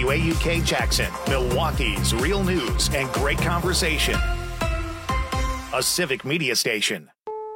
WAUK Jackson, Milwaukee's real news and great conversation. A civic media station.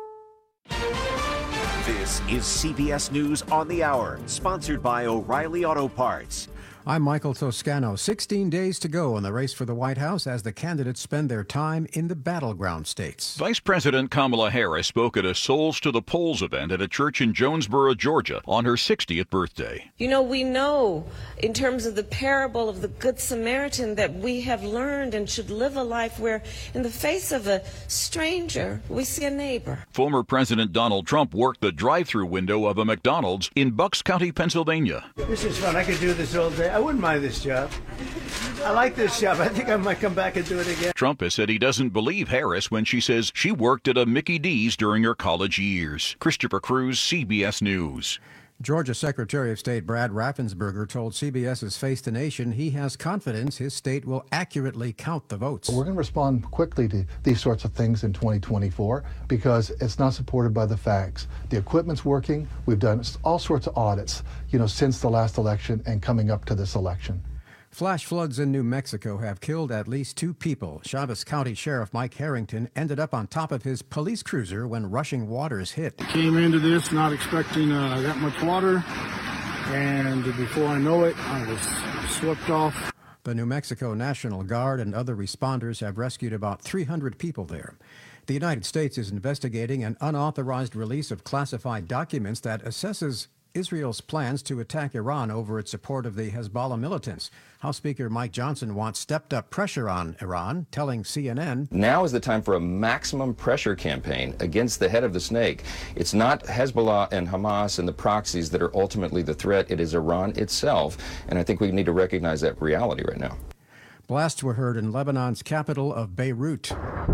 This is CBS News on the Hour, sponsored by O'Reilly Auto Parts. I'm Michael Toscano. 16 days to go in the race for the White House as the candidates spend their time in the battleground states. Vice President Kamala Harris spoke at a Souls to the Polls event at a church in Jonesboro, Georgia, on her 60th birthday. You know, we know in terms of the parable of the Good Samaritan that we have learned and should live a life where in the face of a stranger, we see a neighbor. Former President Donald Trump worked the drive-through window of a McDonald's in Bucks County, Pennsylvania. This is fun. I could do this all day. I wouldn't mind this job. I like this job. I think I might come back and do it again. Trump has said he doesn't believe Harris when she says she worked at a Mickey D's during her college years. Christopher Cruz, CBS News. Georgia Secretary of State Brad Raffensperger told CBS's Face the Nation he has confidence his state will accurately count the votes. We're going to respond quickly to these sorts of things in 2024 because it's not supported by the facts. The equipment's working. We've done all sorts of audits, since the last election and coming up to this election. Flash floods in New Mexico have killed at least 2 people. Chavez County Sheriff Mike Harrington ended up on top of his police cruiser when rushing waters hit. Came into this not expecting that much water, and before I know it, I was swept off. The New Mexico National Guard and other responders have rescued about 300 people there. The United States is investigating an unauthorized release of classified documents that assesses Israel's plans to attack Iran over its support of the Hezbollah militants. House Speaker Mike Johnson wants stepped-up pressure on Iran, telling CNN, "Now is the time for a maximum pressure campaign against the head of the snake. It's not Hezbollah and Hamas and the proxies that are ultimately the threat. It is Iran itself, and I think we need to recognize that reality right now." Blasts were heard in Lebanon's capital of Beirut.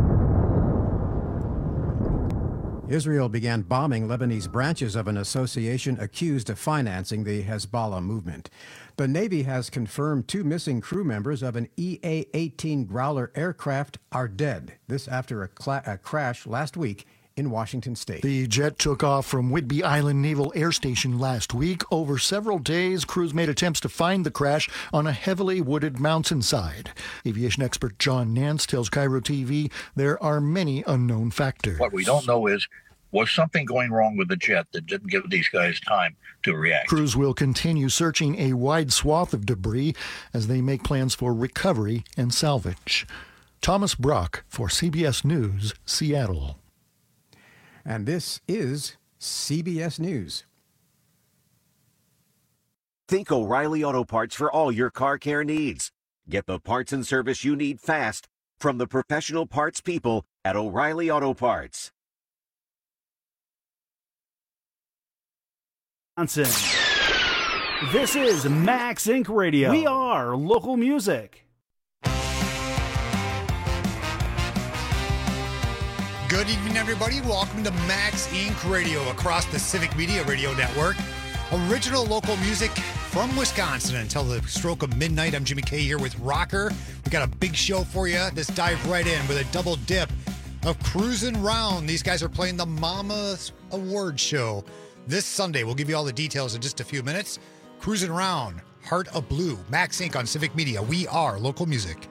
Israel began bombing Lebanese branches of an association accused of financing the Hezbollah movement. The Navy has confirmed 2 missing crew members of an EA-18 Growler aircraft are dead. This after a crash last week in Washington State. The jet took off from Whidbey Island Naval Air Station last week. Over several days, crews made attempts to find the crash on a heavily wooded mountainside. Aviation expert John Nance tells Cairo TV there are many unknown factors. What we don't know is, was something going wrong with the jet that didn't give these guys time to react? Crews will continue searching a wide swath of debris as they make plans for recovery and salvage. Thomas Brock for CBS News, Seattle. And this is CBS News. Think O'Reilly Auto Parts for all your car care needs. Get the parts and service you need fast from the professional parts people at O'Reilly Auto Parts. This is Max Inc. Radio. We are local music. Good evening, everybody. Welcome to Max Inc. Radio across the Civic Media Radio Network. Original local music from Wisconsin until the stroke of midnight. I'm Jimmy K here with Rocker. We got a big show for you. Let's dive right in with a double dip of Cruisin' Round. These guys are playing the Mama's Award Show this Sunday. We'll give you all the details in just a few minutes. Cruisin' Round, Heart of Blue, Max Inc. on Civic Media. We are local music.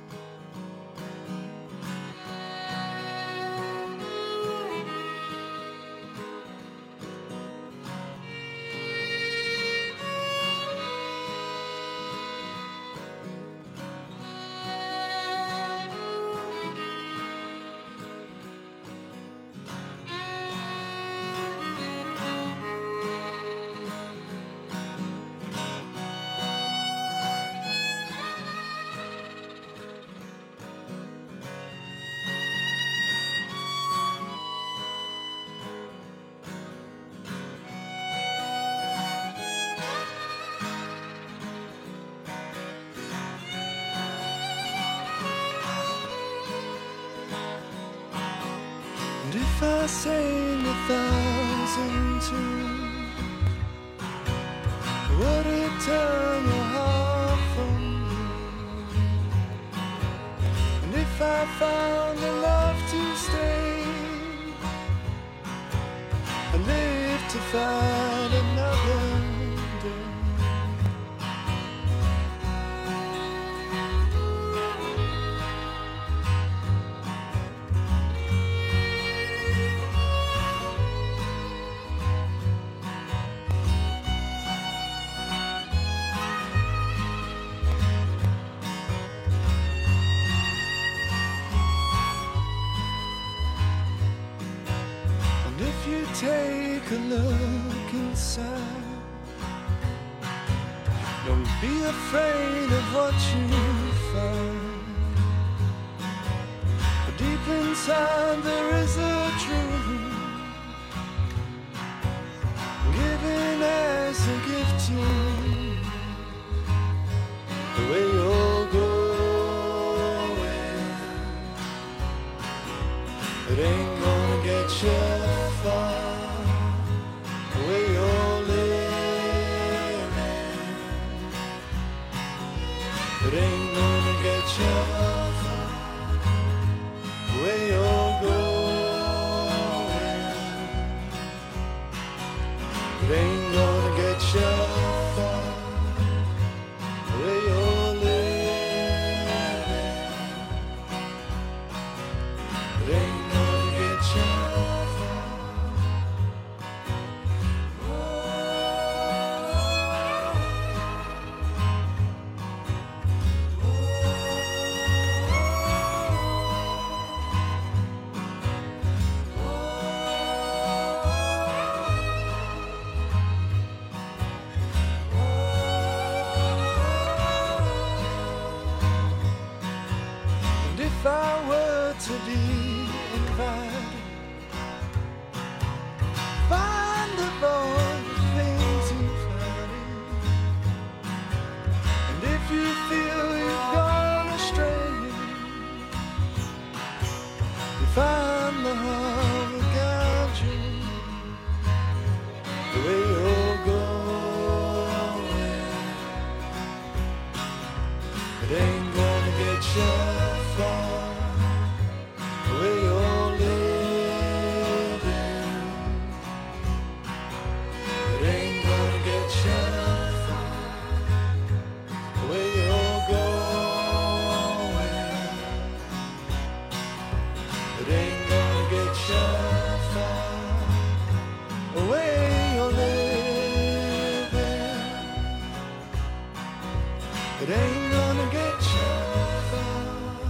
If I sang 1,000 tunes, would it turn your heart from me? And if I found a love to stay, I live to find another day. take a look inside. Don't be afraid of what you find. But deep inside there is a truth, given as a gift to you. The way you're going, it ain't gonna get you far. The way you're living, it ain't gonna get you far. The way you're going, it ain't gonna get you far. The way you're living, it ain't gonna get you far. And if I were to be invited, find of all the things you've hiding. And if you feel you've gone astray, you find the heart will guide you. The way you're going, it ain't gonna get you far. The way you're living, it ain't gonna get you far. The way you're going, it ain't gonna get you far. The way you're living, it ain't gonna get you far.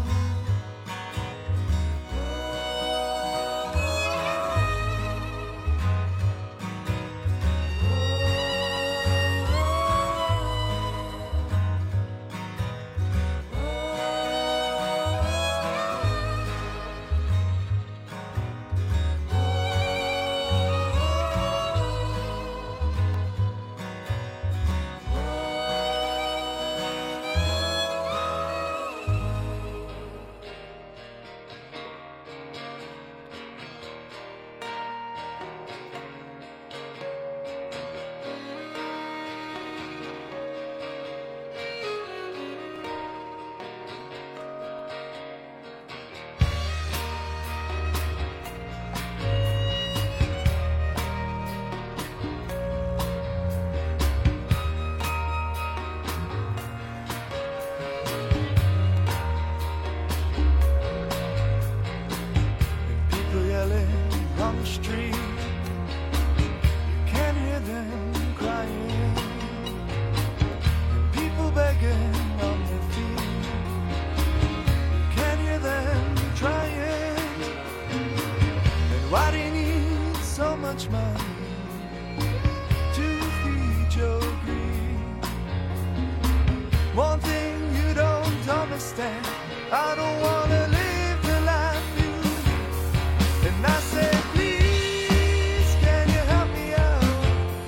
People yelling on the street, you can't hear them crying. And people begging on their feet, you can't hear them trying. And why do you need so much money to feed your greed? One thing you don't understand, I don't wanna live the life you. And I said, please, can you help me out?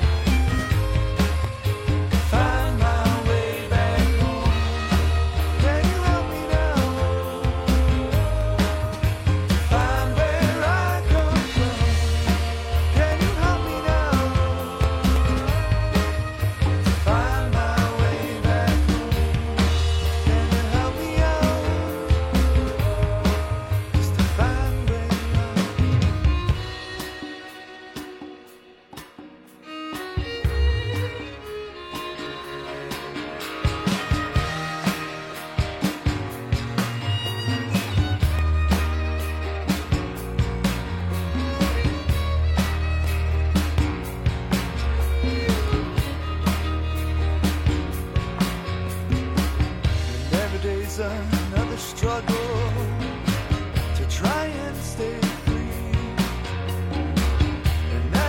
Find my way back home. Can you help me now? Find where I come from. Can you help me now? Find my way back home. Can you help me out? Just to find where and every day's another struggle to try and stay free. And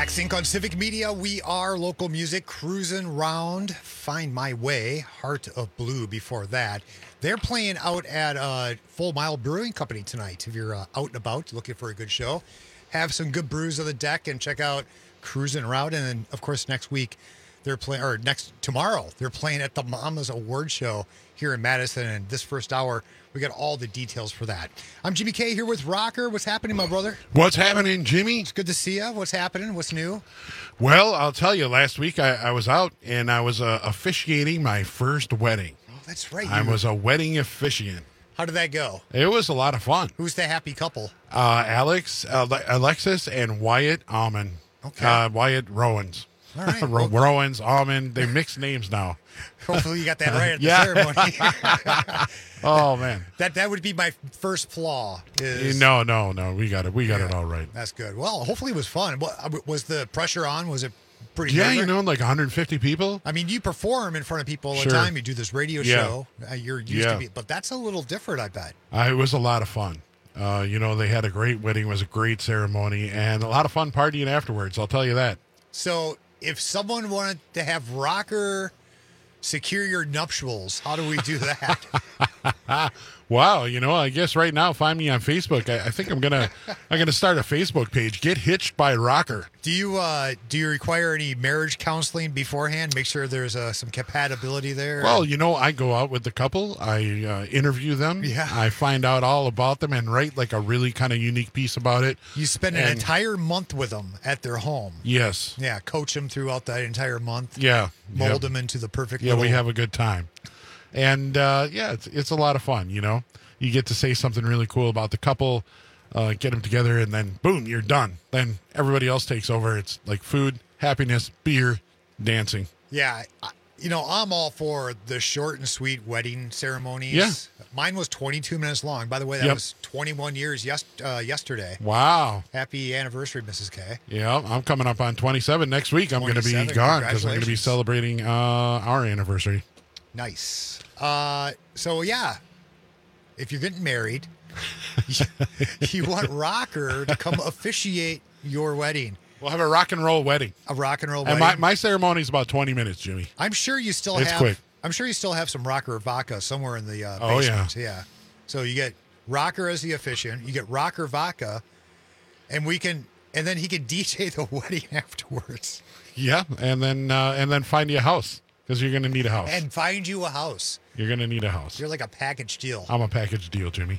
Max Inc. on Civic Media. We are local music, cruising round. Find My Way, Heart of Blue before that. They're playing out at Full Mile Brewing Company tonight. If you're out and about looking for a good show, have some good brews on the deck and check out Cruising Around. And then, of course, next week they're playing, or tomorrow they're playing at the Mamas Award Show here in Madison. And this first hour, we got all the details for that. I'm Jimmy K here with Rocker. What's happening, my brother? What's happening, Jimmy? It's good to see you. What's happening? What's new? Well, I'll tell you, last week I was out and I was officiating my first wedding. Oh, that's right. I was a wedding officiant. How did that go? It was a lot of fun. Who's the happy couple? Alexis and Wyatt Almond. Okay. Wyatt Rowans. All right. Rowans, Almond. They mix names now. Hopefully you got that right at the ceremony. Oh, man. That would be my first flaw. No. We got it all right. That's good. Well, hopefully it was fun. Was the pressure on? Was it pretty Yeah, nerve-wracking? like 150 people. I mean, you perform in front of people all Sure. the time. You do this radio show. You're used to it. But that's a little different, I bet. It was a lot of fun. They had a great wedding. It was a great ceremony and a lot of fun partying afterwards. I'll tell you that. So if someone wanted to have Rocker secure your nuptials, how do we do that? Wow, I guess right now, find me on Facebook. I think I'm gonna start a Facebook page. Get Hitched by Rocker. Do you require any marriage counseling beforehand? Make sure there's some compatibility there. Well, I go out with the couple. I interview them. Yeah. I find out all about them and write like a really kind of unique piece about it. You spend an entire month with them at their home. Yes. Yeah, coach them throughout that entire month. Yeah. Mold them into the perfect. Yeah, we have a good time. And, it's a lot of fun, You get to say something really cool about the couple, get them together, and then, boom, you're done. Then everybody else takes over. It's like food, happiness, beer, dancing. Yeah. I'm all for the short and sweet wedding ceremonies. Yeah. Mine was 22 minutes long. By the way, that was 21 years yesterday. Wow. Happy anniversary, Mrs. K. Yeah, I'm coming up on 27 next week. I'm going to be gone because I'm going to be celebrating our anniversary. Nice. So yeah, if you're getting married, you want Rocker to come officiate your wedding. We'll have a rock and roll wedding. A rock and roll and wedding. my ceremony is about 20 minutes, Jimmy. I'm sure you still It's quick. I'm sure you still have some Rocker vodka somewhere in the basement. Oh, yeah. So you get Rocker as the officiant, you get Rocker vodka, and then he can DJ the wedding afterwards. Yeah, and then find you a house because you're going to need a house. And find you a house. You're going to need a house. You're like a package deal. I'm a package deal, Jimmy.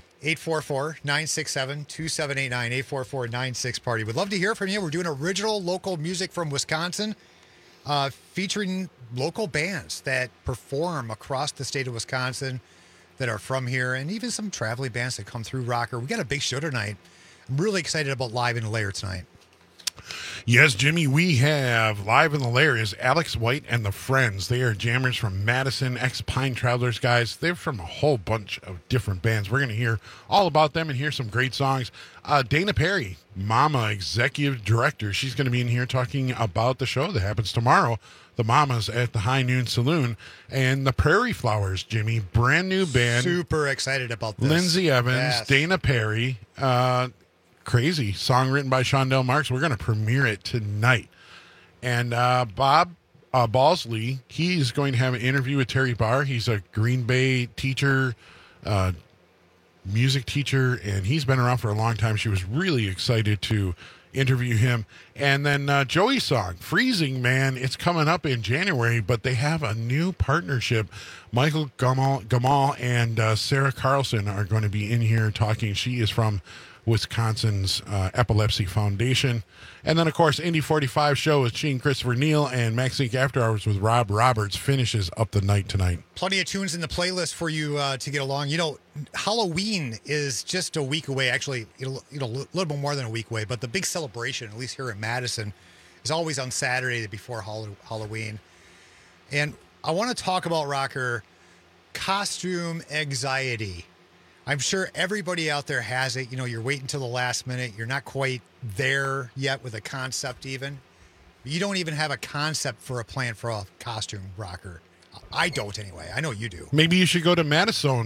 844-967-2789, 844-96-PARTY. We'd love to hear from you. We're doing original local music from Wisconsin, featuring local bands that perform across the state of Wisconsin that are from here, and even some traveling bands that come through Rocker. We got a big show tonight. I'm really excited about Live in the Lair tonight. Yes, Jimmy, we have Live in the Lair is Alex White and the Friends. They are jammers from Madison, ex-Pine Travelers guys. They're from a whole bunch of different bands. We're going to hear all about them and hear some great songs. Dana Perry, Mama Executive Director, she's going to be in here talking about the show that happens tomorrow, the Mamas at the High Noon Saloon. And the Prairie Flowers, Jimmy, brand new band. Super excited about this. Lindsay Evans, Yes. Dana Perry, crazy song written by Shondell Marks. We're going to premiere it tonight. And Bob Balsley, he's going to have an interview with Terry Barr. He's a Green Bay teacher, music teacher, and he's been around for a long time. She was really excited to interview him. And then Joey's song, Freezing Man, it's coming up in January, but they have a new partnership. Michael Gamal and Sarah Carlson are going to be in here talking. She is from Wisconsin's Epilepsy Foundation. And then, of course, Indy 45 show with Shane Christopher Neal and Max Inc. After Hours with Rob Roberts finishes up the night tonight. Plenty of tunes in the playlist for you to get along. Halloween is just a week away. Actually, a little bit more than a week away. But the big celebration, at least here in Madison, is always on Saturday before Halloween. And I want to talk about, Rocker, costume anxiety. I'm sure everybody out there has it. You're waiting till the last minute. You're not quite there yet with a concept even. You don't even have a concept for a plan for a costume, Rocker. I don't anyway. I know you do. Maybe you should go to Madison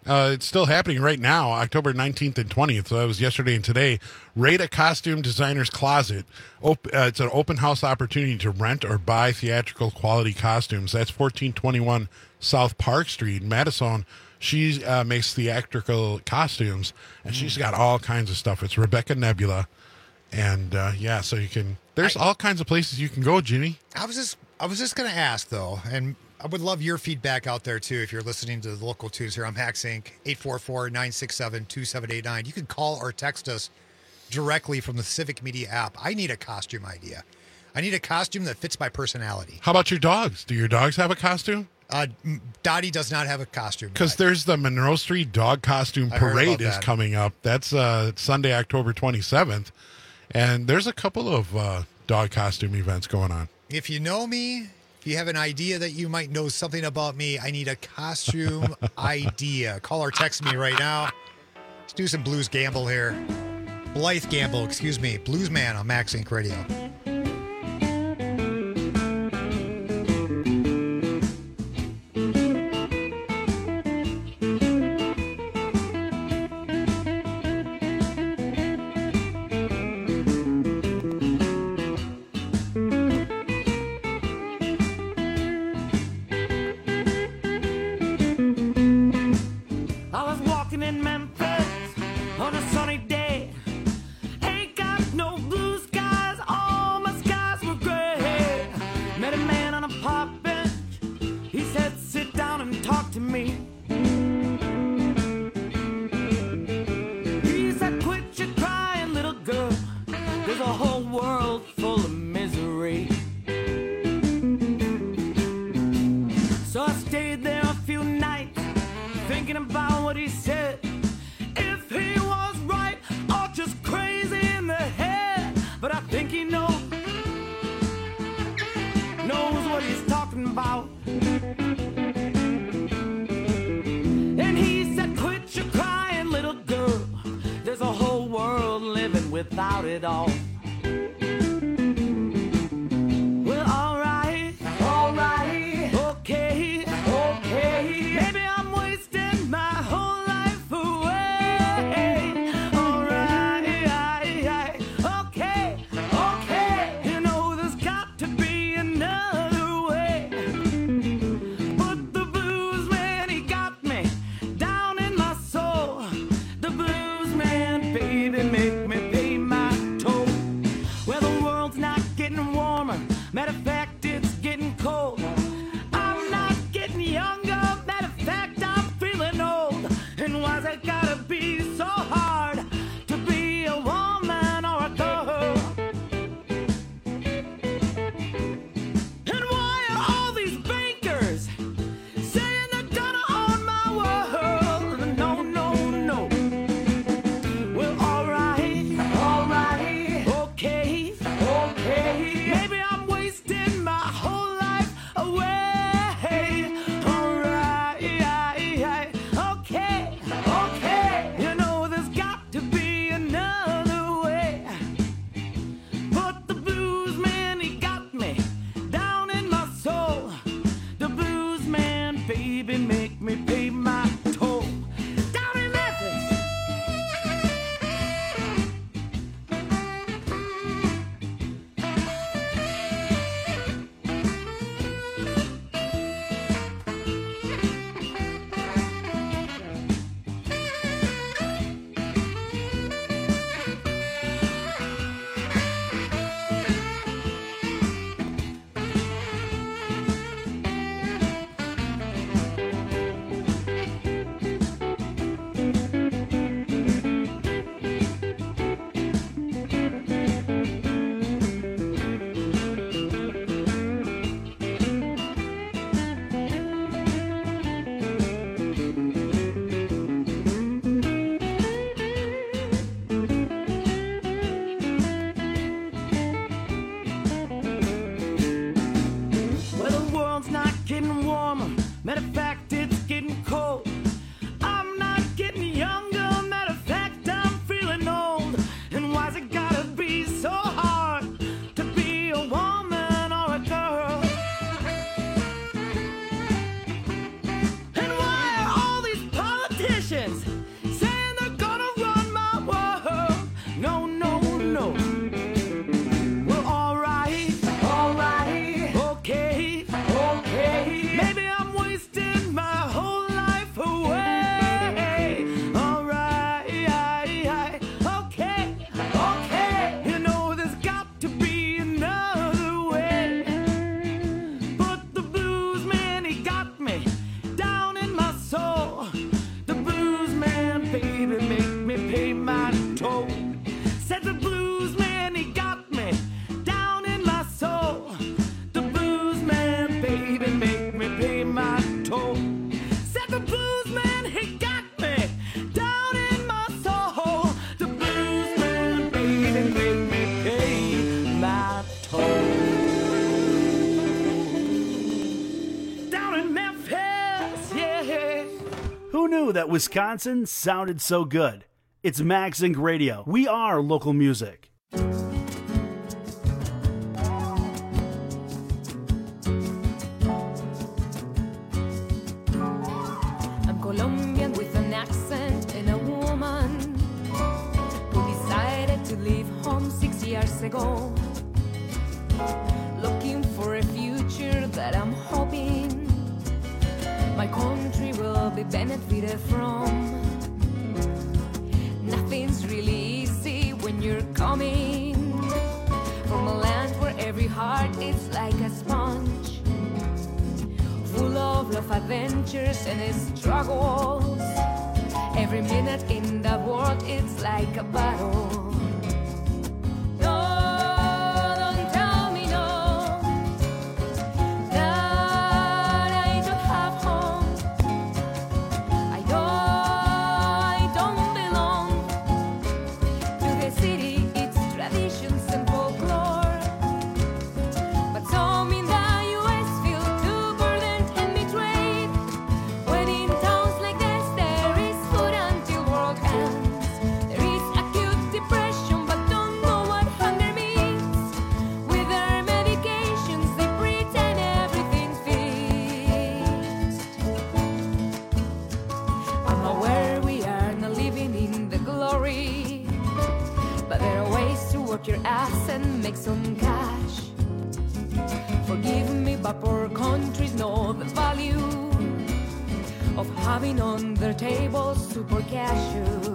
It's still happening right now, October 19th and 20th. So that was yesterday and today. Rate a Costume Designer's Closet. It's an open house opportunity to rent or buy theatrical quality costumes. That's 1421 South Park Street, Madison. She makes theatrical costumes, and she's got all kinds of stuff. It's Rebecca Nebula. And, so you can... There's all kinds of places you can go, Jimmy. I was just going to ask, though, and I would love your feedback out there, too, if you're listening to the local tunes here on Max Inc., 844-967-2789. You can call or text us directly from the Civic Media app. I need a costume idea. I need a costume that fits my personality. How about your dogs? Do your dogs have a costume? Dottie does not have a costume. Because there's the Monroe Street Dog Costume Parade is coming up. That's Sunday, October 27th. And there's a couple of dog costume events going on. If you know me, if you have an idea that you might know something about me, I need a costume idea. Call or text me right now. Let's do some Blues Gamble here. Blythe Gamble, excuse me. Blues Man on Max Inc. Radio. Without it all. Well, alright, okay, maybe I'm wasting my whole life away. Alright, okay, you know there's got to be another way. But the blues man, he got me down in my soul. The blues man, baby, make me matter of fact, it's getting cold. I'm not getting younger. Matter of fact, I'm feeling old. And why's it gotta be so hard to be a woman or a girl? And why are all these bankers saying they're gonna own my world? No. Well, alright, okay. Maybe I'm wasting my whole life away. Alright, okay. You know that Wisconsin sounded so good. It's Max Inc. Radio. We are local music. I'm Colombian with an accent and a woman who decided to leave home 6 years ago. Looking for a future that I'm hoping my country will be benefited from. Nothing's really easy when you're coming from a land where every heart is like a sponge, full of love, adventures, and struggles. Every minute in the world, it's like a battle. Your ass and make some cash. Forgive me, but poor countries know the value of having on their table super cashews.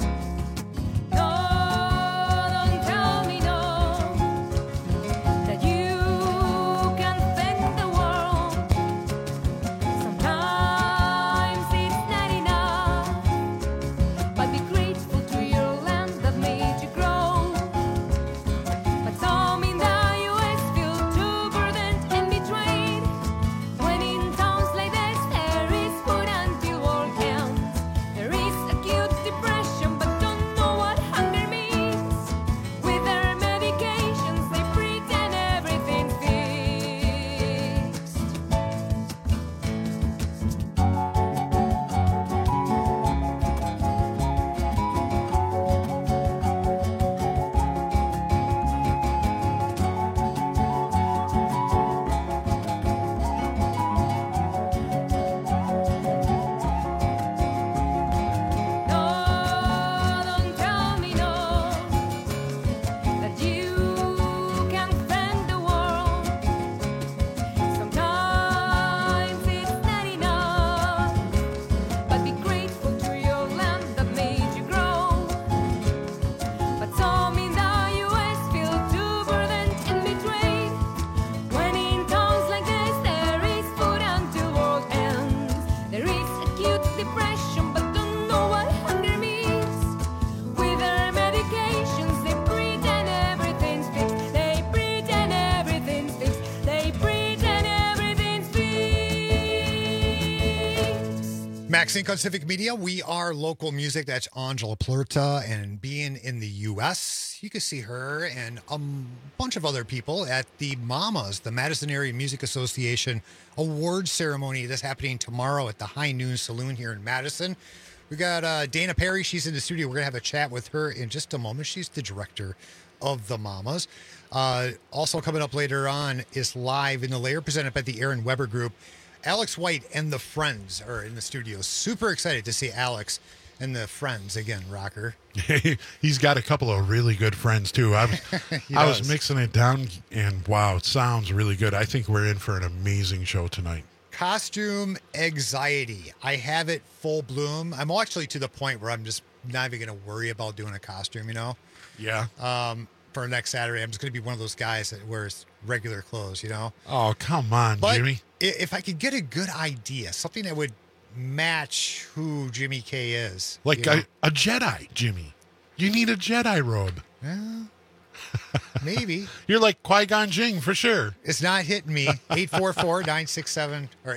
Max Inc. on Civic Media. We are local music. That's Angela Plurta. And being in the U.S., you can see her and a bunch of other people at the Mamas, the Madison Area Music Association Awards Ceremony. That's happening tomorrow at the High Noon Saloon here in Madison. We got Dana Perry. She's in the studio. We're going to have a chat with her in just a moment. She's the director of the Mamas. Also coming up later on is Live in the Lair, presented by the Aaron Weber Group. Alex White and the Friends are in the studio. Super excited to see Alex and the Friends again, Rocker. He's got a couple of really good friends, too. I was mixing it down, and wow, it sounds really good. I think we're in for an amazing show tonight. Costume anxiety. I have it full bloom. I'm actually to the point where I'm just not even going to worry about doing a costume, you know? Yeah. For next Saturday, I'm just going to be one of those guys that wears regular clothes, you know? Oh, come on, but Jimmy. If I could get a good idea, something that would match who Jimmy K is. Like a Jedi, Jimmy. You need a Jedi robe. Yeah, maybe. You're like Qui-Gon Jinn for sure. It's not hitting me. 844-967 or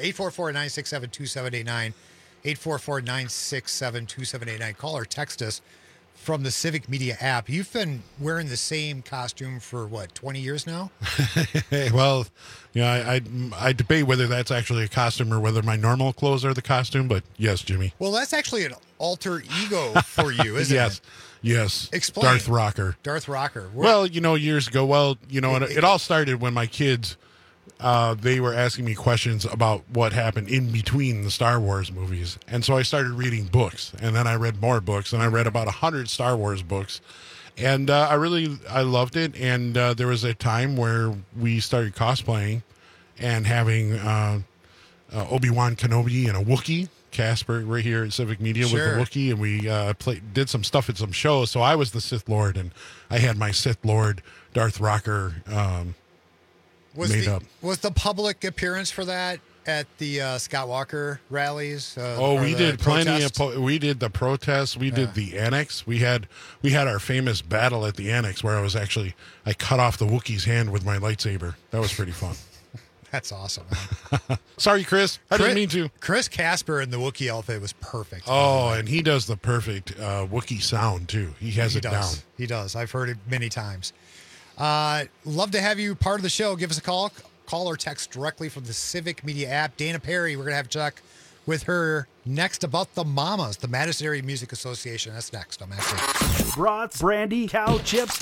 844-967-2789. 844-967-2789. Call or text us from the Civic Media app. You've been wearing the same costume for, 20 years now? Well, I debate whether that's actually a costume or whether my normal clothes are the costume, but yes, Jimmy. Well, that's actually an alter ego for you, isn't it? Yes. Explain. Darth Rocker. Darth Rocker. Well, years ago, it all started when my kids, they were asking me questions about what happened in between the Star Wars movies. And so I started reading books, and then I read more books, and I read about 100 Star Wars books. And I loved it. And there was a time where we started cosplaying and having Obi-Wan Kenobi and a Wookiee, Casper, right here at Civic Media with the Wookiee, and we did some stuff at some shows. So I was the Sith Lord, and I had my Sith Lord Darth Rocker made up. Was the public appearance for that at the Scott Walker rallies? We did plenty of. We did the protests. We did the annex. We had our famous battle at the annex where I cut off the Wookiee's hand with my lightsaber. That was pretty fun. That's awesome. Sorry, Chris. I didn't mean to. Chris Casper in the Wookiee outfit was perfect. Oh, and he does the perfect Wookiee sound, too. He has it down. He does. I've heard it many times. Love to have you part of the show. Give us a call or text directly from the Civic Media app. Dana Perry, we're going to have Chuck with her next about the Mamas, the Madison Area Music Association. That's next. I'm actually. Brats, brandy, cow chips,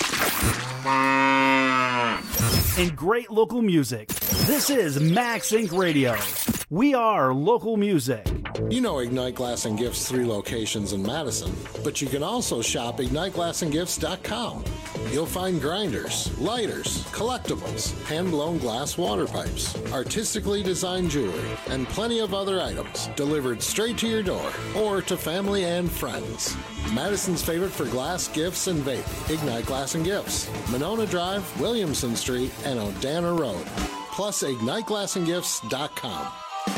and great local music. This is Max Inc. Radio. We are local music. You know Ignite Glass and Gifts 3 locations in Madison, but you can also shop IgniteGlassandGifts.com. You'll find grinders, lighters, collectibles, hand-blown glass water pipes, artistically designed jewelry, and plenty of other items delivered straight to your door or to family and friends. Madison's favorite for glass, gifts, and vape, Ignite Glass and Gifts, Monona Drive, Williamson Street, and Odana Road. Plus, IgniteGlassandGifts.com.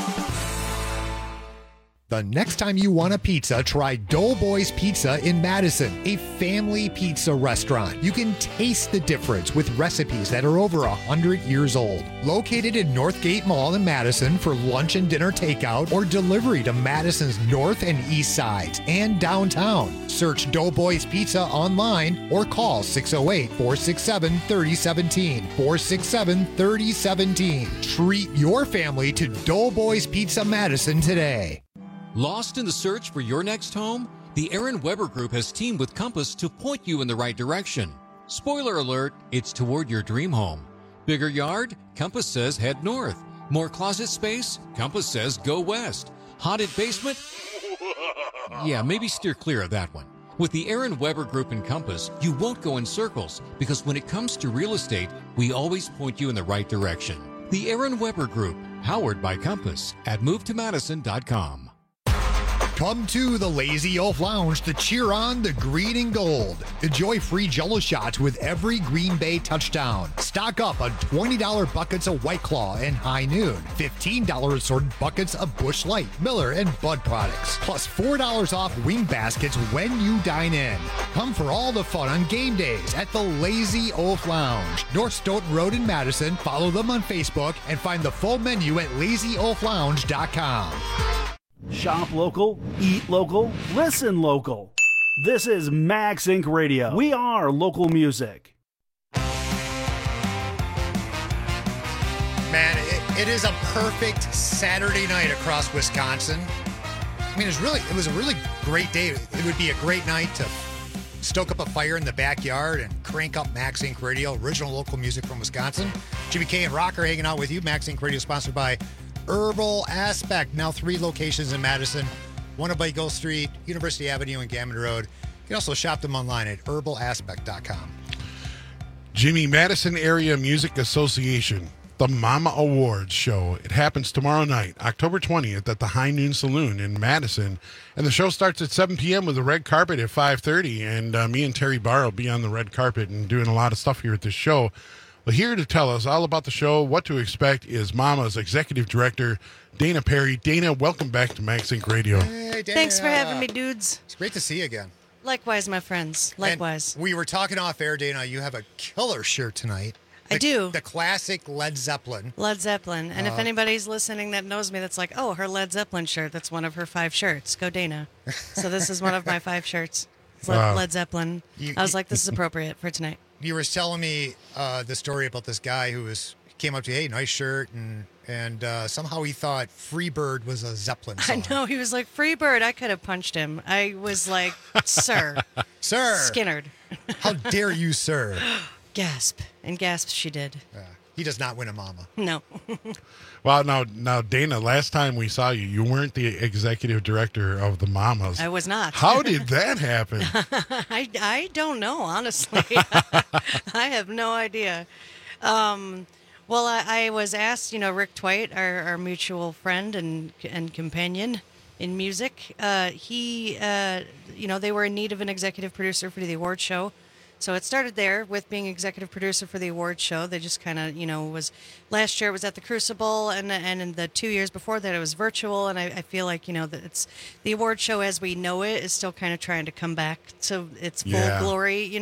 The next time you want a pizza, try Doughboys Pizza in Madison, a family pizza restaurant. You can taste the difference with recipes that are over 100 years old. Located in Northgate Mall in Madison for lunch and dinner takeout or delivery to Madison's north and east sides and downtown. Search Doughboys Pizza online or call 608-467-3017. 467-3017. Treat your family to Doughboys Pizza Madison today. Lost in the search for your next home? The Aaron Weber Group has teamed with Compass to point you in the right direction. Spoiler alert, it's toward your dream home. Bigger yard? Compass says head north. More closet space? Compass says go west. Haunted basement? Yeah, maybe steer clear of that one. With the Aaron Weber Group and Compass, you won't go in circles because when it comes to real estate, we always point you in the right direction. The Aaron Weber Group, powered by Compass at MoveToMadison.com. Come to the Lazy Oaf Lounge to cheer on the green and gold. Enjoy free Jell-O shots with every Green Bay touchdown. Stock up on $20 buckets of White Claw and High Noon. $15 assorted buckets of Busch Light, Miller, and Bud products. Plus $4 off wing baskets when you dine in. Come for all the fun on game days at the Lazy Oaf Lounge. North Stoughton Road in Madison. Follow them on Facebook and find the full menu at LazyOafLounge.com. Shop local, eat local, listen local. This is Max Inc. Radio. We are local music. Man, it is a perfect Saturday night across Wisconsin. I mean, it was a really great day. It would be a great night to stoke up a fire in the backyard and crank up Max Inc. Radio, original local music from Wisconsin. Jimmy K and Rocker hanging out with you. Max Inc. Radio sponsored by Herbal Aspect. Now 3 locations in Madison, one at Bago Street, University Avenue, and Gammon Road. You can also shop them online at herbalaspect.com. Jimmy, Madison Area Music Association, the Mama Awards show. It happens tomorrow night, October 20th at the High Noon Saloon in Madison. And the show starts at 7 p.m. with a red carpet at 5:30. And me and Terry Barr will be on the red carpet and doing a lot of stuff here at this show. Well, here to tell us all about the show, what to expect, is Mama's Executive Director, Dana Perry. Dana, welcome back to Max Inc. Radio. Hey, Dana. Thanks for having me, dudes. It's great to see you again. Likewise, my friends. Likewise. And we were talking off air, Dana. You have a killer shirt tonight. I do. The classic Led Zeppelin. Led Zeppelin. And if anybody's listening that knows me, that's like, oh, her Led Zeppelin shirt, that's one of her 5 shirts. Go Dana. So this is one of my 5 shirts. Led Zeppelin. I was like, this is appropriate for tonight. You were telling me the story about this guy who came up to you, hey, nice shirt, and somehow he thought Freebird was a Zeppelin song. I know, he was like, Freebird. I could have punched him. I was like, sir. Sir. Skinnerd. How dare you, sir? Gasp. And gasp she did. He does not win a mama. No. Well, now, Dana, last time we saw you, you weren't the executive director of the Mamas. I was not. How did that happen? I don't know, honestly. I have no idea. Well, I was asked, Rick Twite, our mutual friend and companion in music, they were in need of an executive producer for the award show. So it started there with being executive producer for the award show. They just kind of, last year it was at the Crucible, and in the 2 years before that it was virtual. And I feel like, that it's the award show as we know it is still kind of trying to come back to its full glory,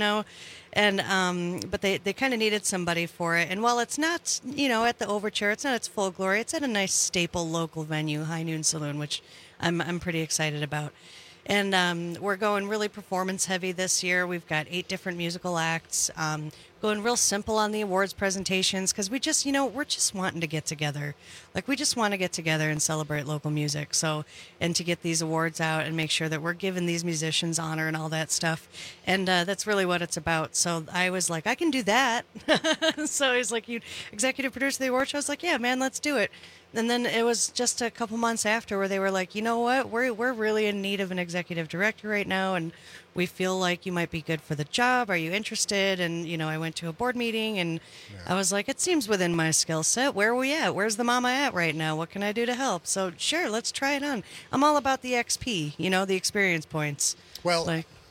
And but they kind of needed somebody for it. And while it's not, at the Overture, it's not its full glory. It's at a nice staple local venue, High Noon Saloon, which I'm pretty excited about. And we're going really performance heavy this year. We've got 8 different musical acts, going real simple on the awards presentations because we just, we're just wanting to get together. Like, we just want to get together and celebrate local music. So, and to get these awards out and make sure that we're giving these musicians honor and all that stuff. And that's really what it's about. So I was like, I can do that. So he's like, you executive producer of the award show? I was like, yeah, man, let's do it. And then it was just a couple months after where they were like, you know what, we're really in need of an executive director right now, and we feel like you might be good for the job. Are you interested? And, I went to a board meeting, and I was like, it seems within my skill set. Where are we at? Where's the mama at right now? What can I do to help? So, sure, let's try it on. I'm all about the XP, the experience points. Well,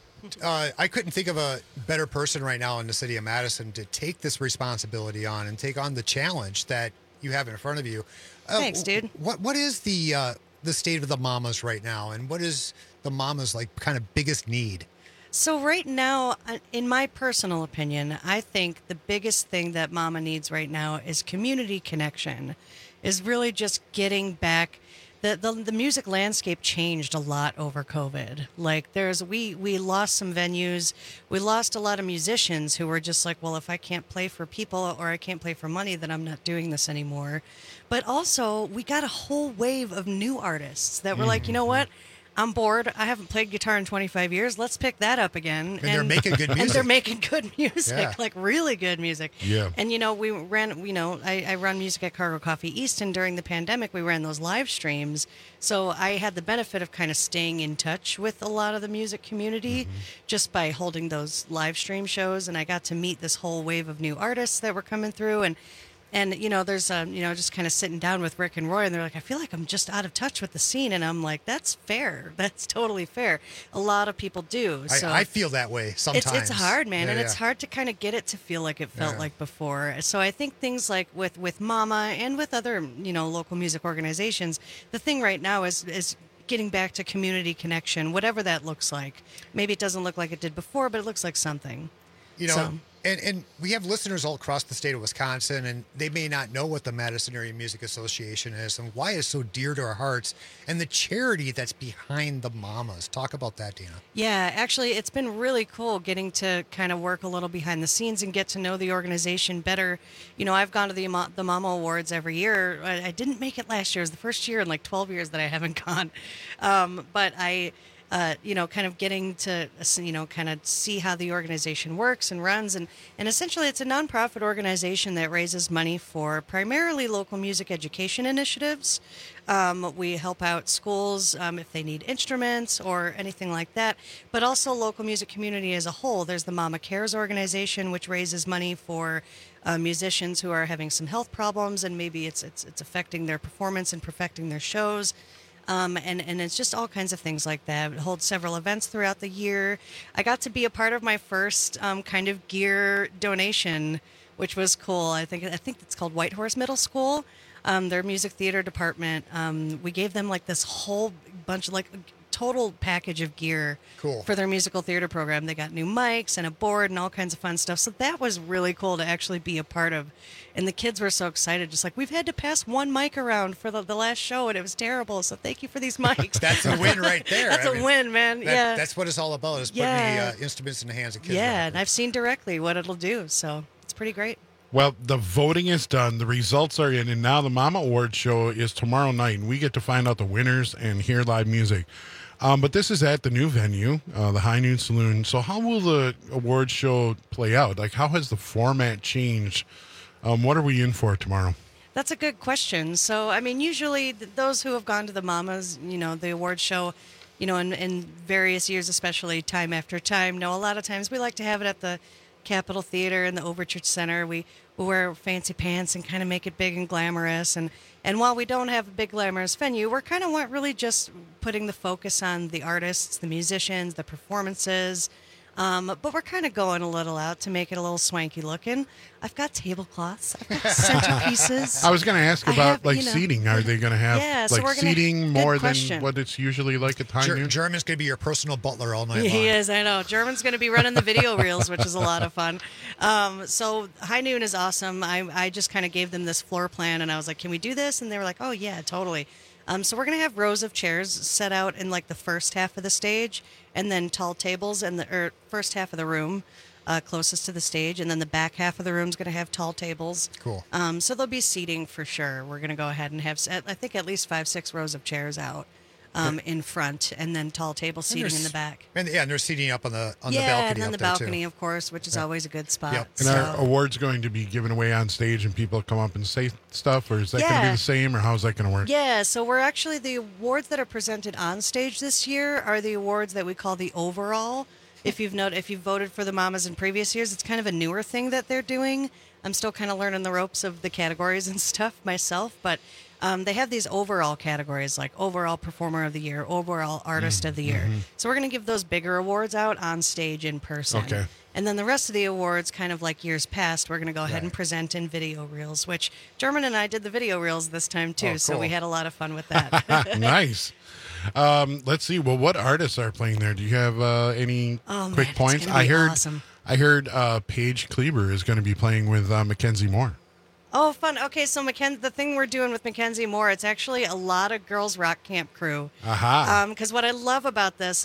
I couldn't think of a better person right now in the city of Madison to take this responsibility on and take on the challenge that you have in front of you. Thanks, dude. What is the state of the mamas right now, and what is the mamas kind of biggest need? So right now, in my personal opinion, I think the biggest thing that mama needs right now is community connection. Is really just getting back. The music landscape changed a lot over COVID. Like we lost some venues. We lost a lot of musicians who were just like, well, if I can't play for people or I can't play for money, then I'm not doing this anymore. But also we got a whole wave of new artists that were like, you know what? I'm bored. I haven't played guitar in 25 years. Let's pick that up again. And they're making good music. And they're making good music, like really good music. Yeah. And, we ran, I run music at Cargo Coffee East, and during the pandemic, we ran those live streams. So I had the benefit of kind of staying in touch with a lot of the music community just by holding those live stream shows. And I got to meet this whole wave of new artists that were coming through. And there's, just kind of sitting down with Rick and Roy, and they're like, I feel like I'm just out of touch with the scene. And I'm like, that's fair. That's totally fair. A lot of people do. So I feel that way sometimes. It's hard, man. And it's hard to kind of get it to feel like it felt like before. So I think things like with Mama and with other, local music organizations, the thing right now is getting back to community connection, whatever that looks like. Maybe it doesn't look like it did before, but it looks like something. And we have listeners all across the state of Wisconsin, and they may not know what the Madison Area Music Association is and why it's so dear to our hearts and the charity that's behind the mamas. Talk about that, Dana. Yeah, actually, it's been really cool getting to kind of work a little behind the scenes and get to know the organization better. I've gone to the Mama Awards every year. I didn't make it last year. It was the first year in 12 years that I haven't gone. But I... kind of getting to, kind of see how the organization works and runs. And essentially, it's a nonprofit organization that raises money for primarily local music education initiatives. We help out schools if they need instruments or anything like that, but also local music community as a whole. There's the Mama Cares organization, which raises money for musicians who are having some health problems, and maybe it's affecting their performance and perfecting their shows. And it's just all kinds of things like that. It holds several events throughout the year. I got to be a part of my first kind of gear donation, which was cool. I think it's called Whitehorse Middle School. Their music theater department. We gave them this whole bunch of total package of gear Cool. for their musical theater program. They got new mics and a board and all kinds of fun stuff. So that was really cool to actually be a part of. And the kids were so excited, just like, we've had to pass one mic around for the last show, and it was terrible. So thank you for these mics. That's a win right there. That's a win, man. Yeah. That's what it's all about, is putting the instruments in the hands of kids. Yeah, and I've seen directly what it'll do. So it's pretty great. Well, the voting is done. The results are in, and now the Mama Awards show is tomorrow night, and we get to find out the winners and hear live music. But this is at the new venue, the High Noon Saloon. So how will the awards show play out? Like, how has the format changed? What are we in for tomorrow? That's a good question. So, I mean, usually those who have gone to the Mamas, the award show, in various years, especially time after time, a lot of times we like to have it at the Capitol Theater and the Overchurch Center. We wear fancy pants and kind of make it big and glamorous. And while we don't have a big glamorous venue, we're kind of really just putting the focus on the artists, the musicians, the performances. But we're kind of going a little out to make it a little swanky looking. I've got tablecloths. I've got centerpieces. I was going to ask about seating. Are they going to have seating more than what it's usually like at High Noon? German's going to be your personal butler all night long. He is, I know. German's going to be running the video reels, which is a lot of fun. So High Noon is awesome. I just kind of gave them this floor plan, and I was like, can we do this? And they were like, oh, yeah, totally. So we're going to have rows of chairs set out in like the first half of the stage, and then tall tables in the first half of the room closest to the stage, and then the back half of the room is going to have tall tables. Cool. So there'll be seating for sure. We're going to go ahead and have, I think, at least 5-6 rows of chairs out in front, and then tall table seating in the back. And there's seating up on the balcony. Yeah, and then up the there balcony, too. of course, which is always a good spot. Yep. And are awards going to be given away on stage and people come up and say stuff, or is that going to be the same, or how's that going to work? Yeah, so we're actually, the awards that are presented on stage this year are the awards that we call the overall. If you've voted for the Mamas in previous years, it's kind of a newer thing that they're doing. I'm still kind of learning the ropes of the categories and stuff myself, but they have these overall categories like overall performer of the year, overall artist of the year. Mm-hmm. So we're going to give those bigger awards out on stage in person. Okay. And then the rest of the awards, kind of like years past, we're going to go ahead and present in video reels, which German and I did the video reels this time too, so we had a lot of fun with that. Nice. Let's see. Well, what artists are playing there? Do you have any quick points? I heard awesome. I heard Paige Kleber is going to be playing with Mackenzie Moore. Oh, fun. Okay, so the thing we're doing with Mackenzie Moore, it's actually a lot of Girls Rock Camp crew. Aha. Because what I love about this,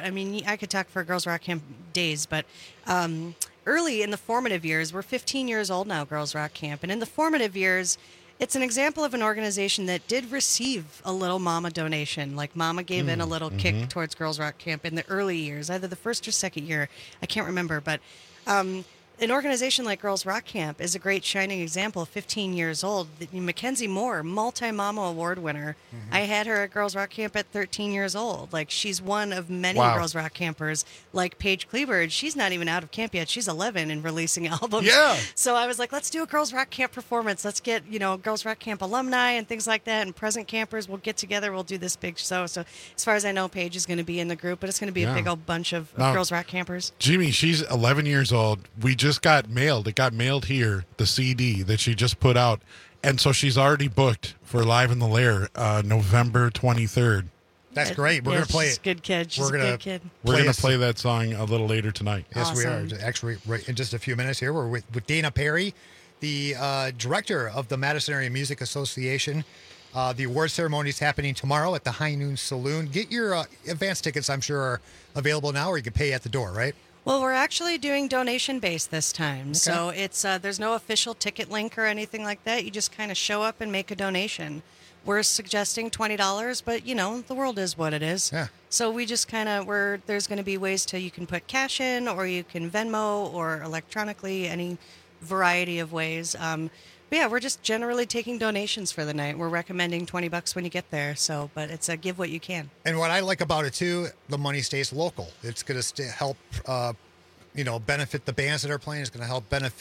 I could talk for Girls Rock Camp days, but early in the formative years, we're 15 years old now, Girls Rock Camp, and in the formative years, it's an example of an organization that did receive a little Mama donation. Like Mama gave in a little kick towards Girls Rock Camp in the early years, either the first or second year. I can't remember, but an organization like Girls Rock Camp is a great shining example. 15 years old. Mackenzie Moore, multi-Mama award winner. I had her at Girls Rock Camp at 13 years old. Like, she's one of many Girls Rock campers. Like Paige Kleber, she's not even out of camp yet. She's 11 and releasing albums. Yeah. So I was like, let's do a Girls Rock Camp performance. Let's get, Girls Rock Camp alumni and things like that, and present campers. We'll get together. We'll do this big show. So as far as I know, Paige is going to be in the group, but it's going to be a big old bunch of Girls Rock campers. Jimmy, she's 11 years old. We just got mailed. It got mailed here, the CD that she just put out. And so she's already booked for Live in the Lair, November 23rd. That's great. We're going to play it. She's a good kid. She's a good kid. We're going to play that song a little later tonight. Yes, we are. Actually, in just a few minutes here, we're with Dana Perry, the director of the Madison Area Music Association. The award ceremony is happening tomorrow at the High Noon Saloon. Get your advance tickets, I'm sure, are available now, or you can pay at the door, right? Well, we're actually doing donation-based this time. Okay. So it's there's no official ticket link or anything like that. You just kind of show up and make a donation. We're suggesting $20, but, the world is what it is. Yeah. So we just there's going to be ways you can put cash in, or you can Venmo, or electronically, any variety of ways. But yeah, we're just generally taking donations for the night. We're recommending $20 when you get there. So, but it's a give what you can. And what I like about it too, the money stays local. It's going to help, benefit the bands that are playing. It's going to help benefit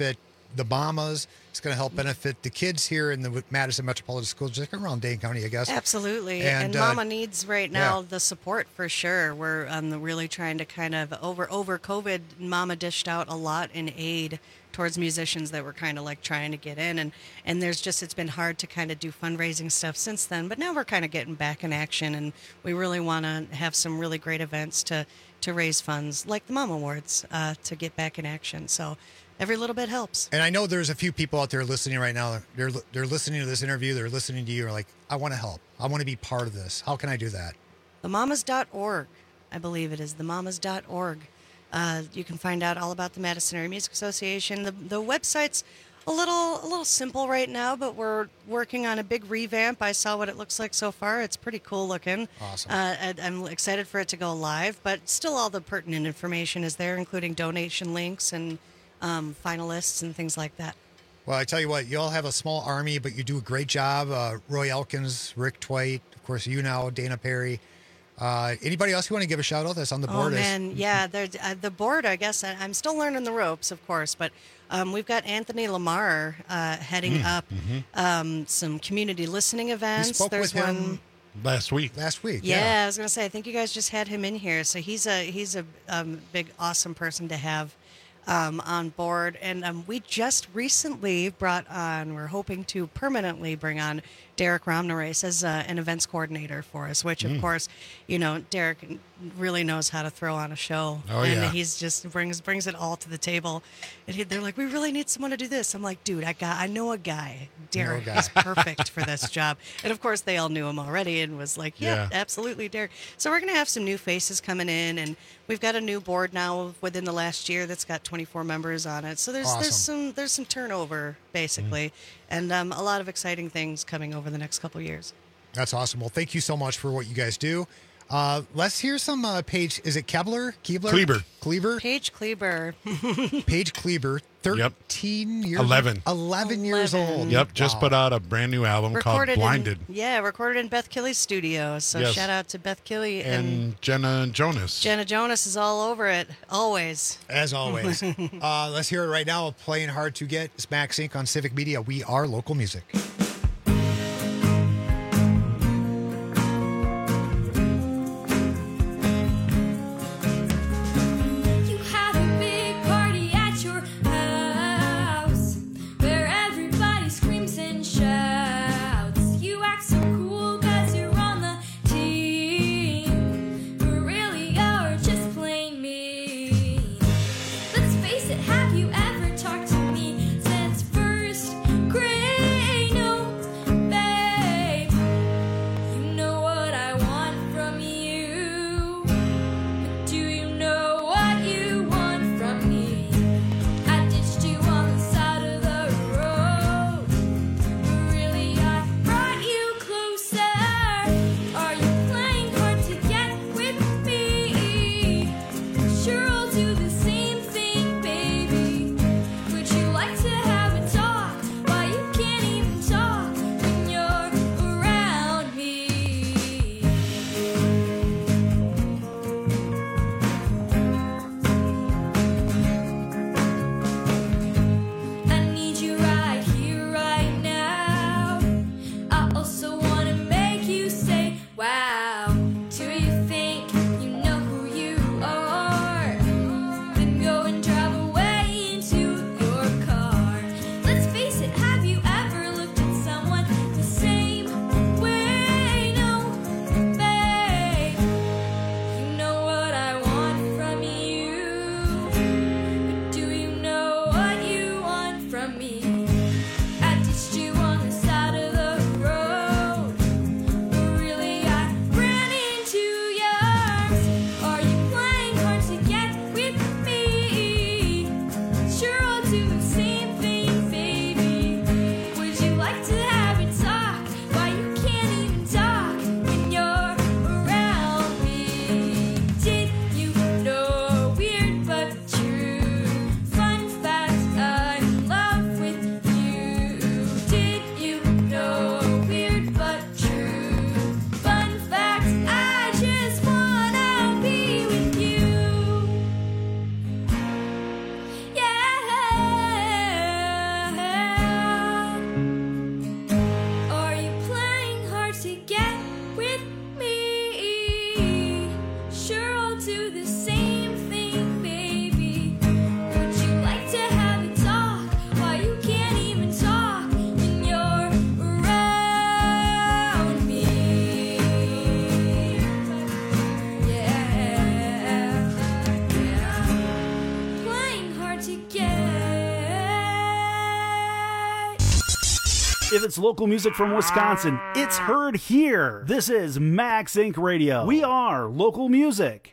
the mamas. It's going to help benefit the kids here in the Madison Metropolitan School District, around Dane County, I guess. Absolutely. And Mama needs right now the support for sure. We're really trying to kind of, over COVID, Mama dished out a lot in aid towards musicians that were kind of like trying to get in. And there's just, it's been hard to kind of do fundraising stuff since then. But now we're kind of getting back in action, and we really want to have some really great events to raise funds, like the Mom Awards, to get back in action. So every little bit helps. And I know there's a few people out there listening right now. They're listening to this interview. They're listening to you. Are like, I want to help. I want to be part of this. How can I do that? Themamas.org. I believe it is themamas.org. You can find out all about the Madison Area Music Association. The website's a little simple right now, but we're working on a big revamp. I saw what it looks like so far. It's pretty cool looking. Awesome. I'm excited for it to go live, but still all the pertinent information is there, including donation links and finalists and things like that. Well, I tell you what, you all have a small army, but you do a great job. Roy Elkins, Rick Twite, of course, you now, Dana Perry. Anybody else you want to give a shout out that's on the board? Oh, man. Yeah, the board, I guess. I'm still learning the ropes, of course, but we've got Anthony Lamar heading up some community listening events. We spoke with him last week. Yeah, I was going to say, I think you guys just had him in here. So he's a big, awesome person to have on board. And we just recently we're hoping to permanently bring on Derek Romnerace as an events coordinator for us, which, of course, Derek really knows how to throw on a show. Oh, and yeah. he's just brings it all to the table. And they're like, we really need someone to do this. I'm like, dude, I know a guy. Derek is perfect for this job. And, of course, they all knew him already and was like, yeah, absolutely, Derek. So we're going to have some new faces coming in, and we've got a new board now within the last year that's got 24 members on it. So there's some turnover, basically, and a lot of exciting things coming over the next couple of years. That's awesome. Well, thank you so much for what you guys do. Let's hear some Paige. Is it Kleber? Paige Kleber. Paige Kleber, 13 years 11 years old. Yep, just put out a brand new album called Blinded. Recorded in Beth Killy's studio. So shout out to Beth Killy and Jenna Jonas. Jenna Jonas is all over it, always. As always. Let's hear it right now. Playing Hard to Get. It's Max Inc. on Civic Media. We are local music. Have you ever talked to me since first grade? No. If it's local music from Wisconsin, it's heard here. This is Max Inc. Radio. We are local music.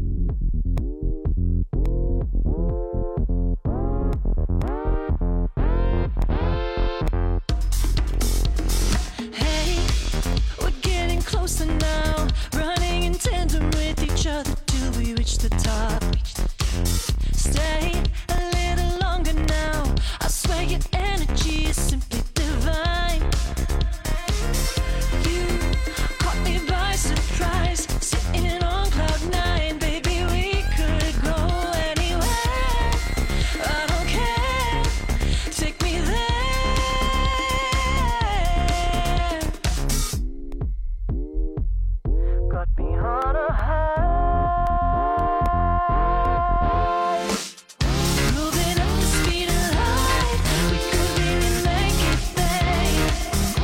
Closer now, running in tandem with each other till we reach the top. Stay a little longer now. I swear your energy is simply divine. You caught me by surprise, sitting on cloud nine. Baby, we could go anywhere. I don't care. Take me there. Got me on a high. Moving at the speed of light. We could really make it, babe.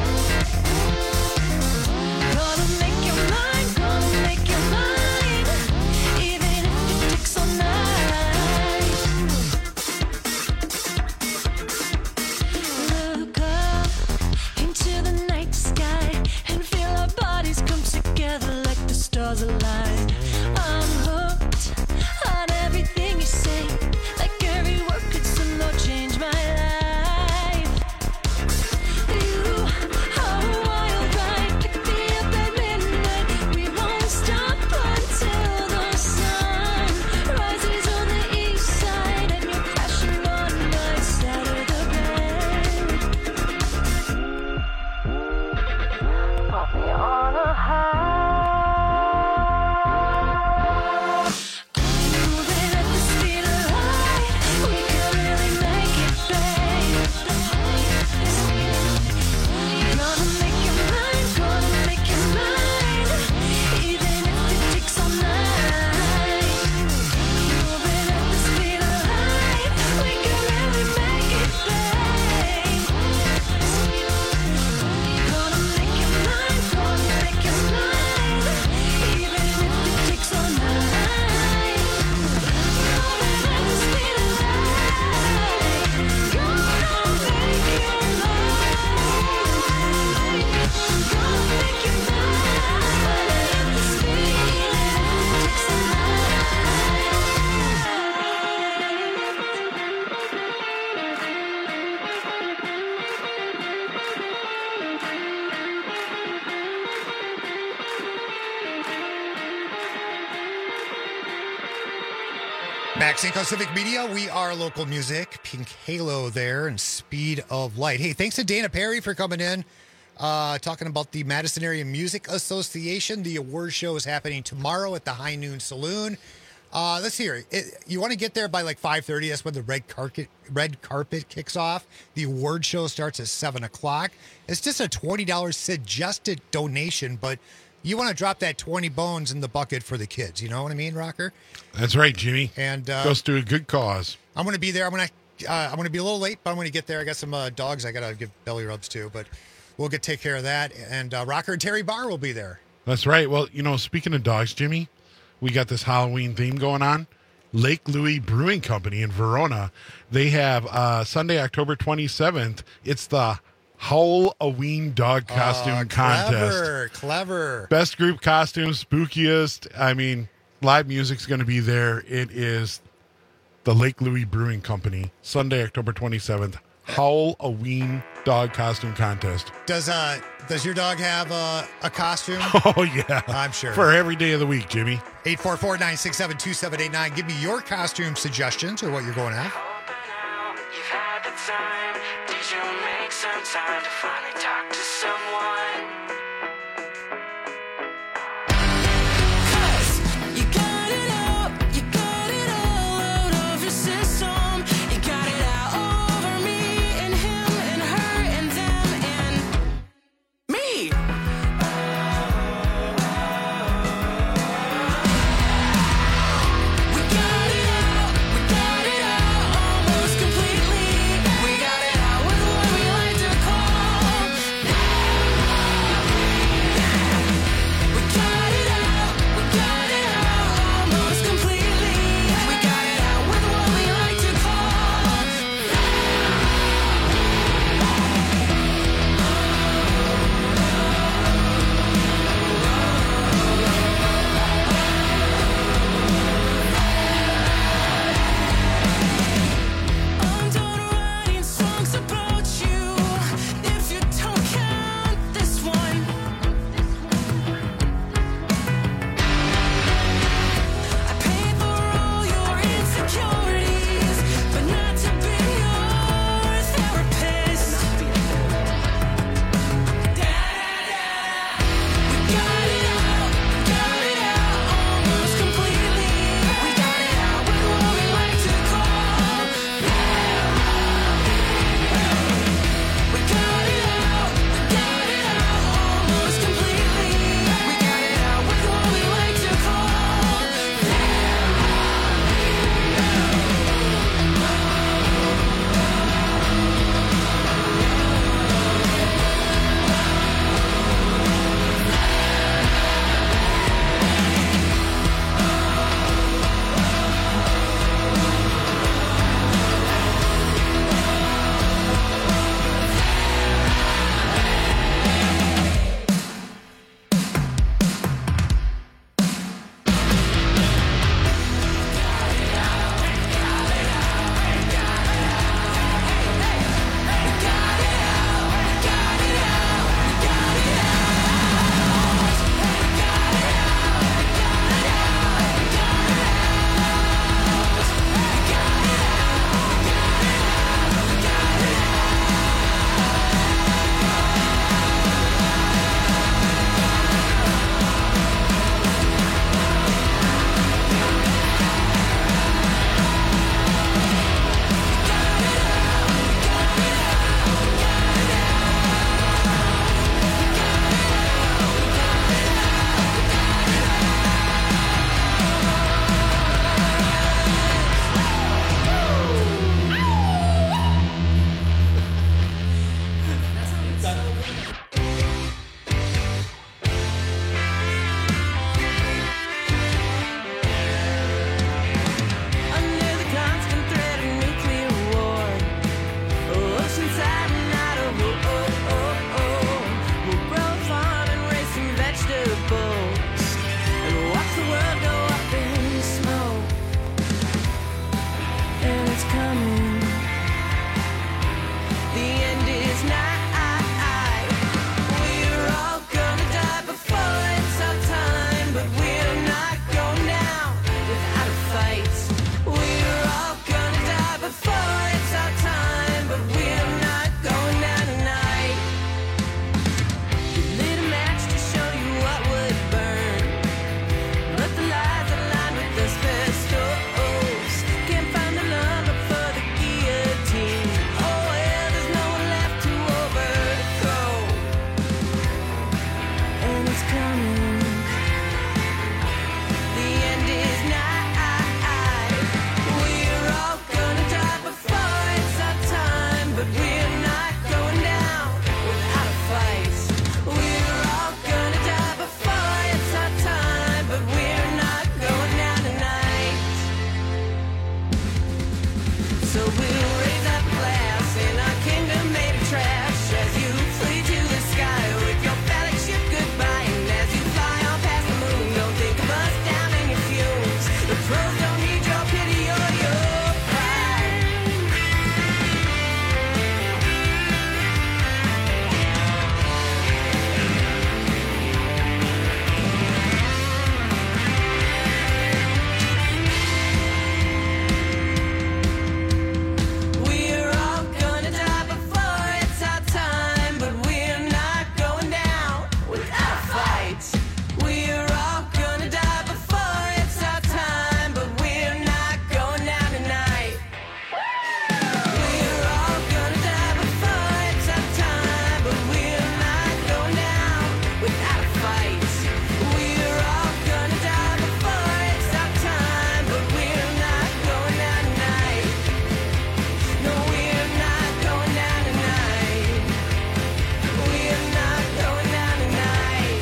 Gonna make your mind, gonna make your mind. Even if it takes all night. Look up into the night sky and feel our bodies come together like the stars align. I'm hooked on everything you say, like every word could somehow change my life. You are a wild ride, pick me up at midnight. We won't stop until the sun rises on the east side and you're crashing on my side of the bed. Put me on a high. Moving at the speed of light, we could really make it, babe. Gonna make your mind, gonna make your mind. Even if it takes all night. Moving at the speed of light, we could really make it, babe. Gonna make your mind, gonna make your mind. Even if it takes all night. Moving at the speed of light, gonna make your mind. Gonna make your mind at the speed of Max Inc. on Civic Media. We are local music. Pink Halo there and Speed of Light. Hey, thanks to Dana Perry for coming in, talking about the Madison Area Music Association. The award show is happening tomorrow at the High Noon Saloon. Let's hear it. You want to get there by like 5:30. That's when the red carpet kicks off. The award show starts at 7 o'clock. It's just a $20 suggested donation, but you want to drop that 20 bones in the bucket for the kids. You know what I mean, Rocker? That's right, Jimmy. And goes to a good cause. I'm going to be there. I'm going to be a little late, but I'm going to get there. I got some dogs I got to give belly rubs to, but we'll take care of that. And Rocker and Terry Barr will be there. That's right. Well, speaking of dogs, Jimmy, we got this Halloween theme going on. Lake Louis Brewing Company in Verona. They have Sunday, October 27th. It's the Halloween dog costume contest. Clever. Best group costumes, spookiest. I mean, live music's going to be there. It is the Lake Louis Brewing Company, Sunday, October 27th. Halloween dog costume contest. Does your dog have a costume? Oh, yeah. I'm sure. For every day of the week, Jimmy. 844-967-2789. Give me your costume suggestions or what you're going to have. You've had the time. Did you make some time to finally talk to someone? 'Cause you got it out. You got it all out of your system. You got it out over me and him and her and them and me. We got it out. We got it out almost completely. We got it out with what we like to call So we'll raise up a glass in our kingdom made of trash as you flee to the sky with your phallic ship goodbye. And as you fly on past the moon, don't think of us down in your fumes. The pros don't need your pity or your pride. We're all gonna die before it's our time, but we're not going down without a fight. We're all gonna die before it's our time, but we're not going down tonight. We're all gonna die before it's our time, but we're not going down without a fight. We're all gonna die before it's our time, but we're not going down tonight. No, we're not going down tonight. We're not going down tonight.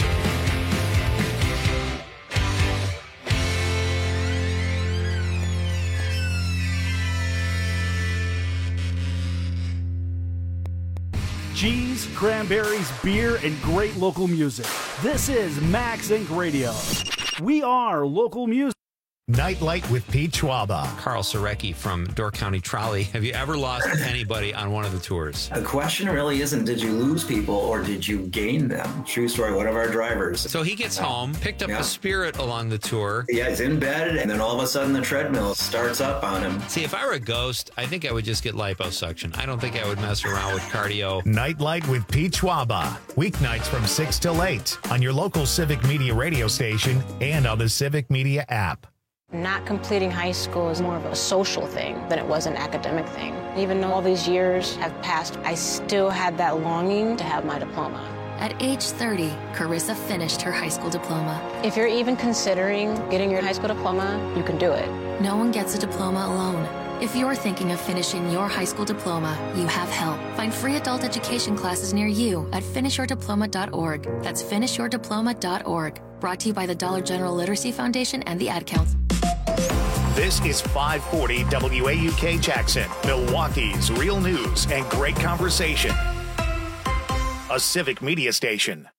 Cheese, cranberries, beer, and great local music. This is Max Inc. Radio. We are local music. Nightlight with Pete Schwaba. Carl Sorecki from Door County Trolley. Have you ever lost anybody on one of the tours? The question really isn't did you lose people or did you gain them? True story, one of our drivers. So he gets home, picked up Yeah. a Spirit along the tour. Yeah, he's in bed, and then all of a sudden the treadmill starts up on him. See, if I were a ghost, I think I would just get liposuction. I don't think I would mess around with cardio. Nightlight with Pete Schwaba. Weeknights from 6 till 8 on your local Civic Media radio station and on the Civic Media app. Not completing high school is more of a social thing than it was an academic thing. Even though all these years have passed, I still had that longing to have my diploma. At age 30, Carissa finished her high school diploma. If you're even considering getting your high school diploma, you can do it. No one gets a diploma alone. If you're thinking of finishing your high school diploma, you have help. Find free adult education classes near you at finishyourdiploma.org. That's finishyourdiploma.org. Brought to you by the Dollar General Literacy Foundation and the Ad Council. This is 540 WAUK Jackson, Milwaukee's real news and great conversation. A Civic Media station.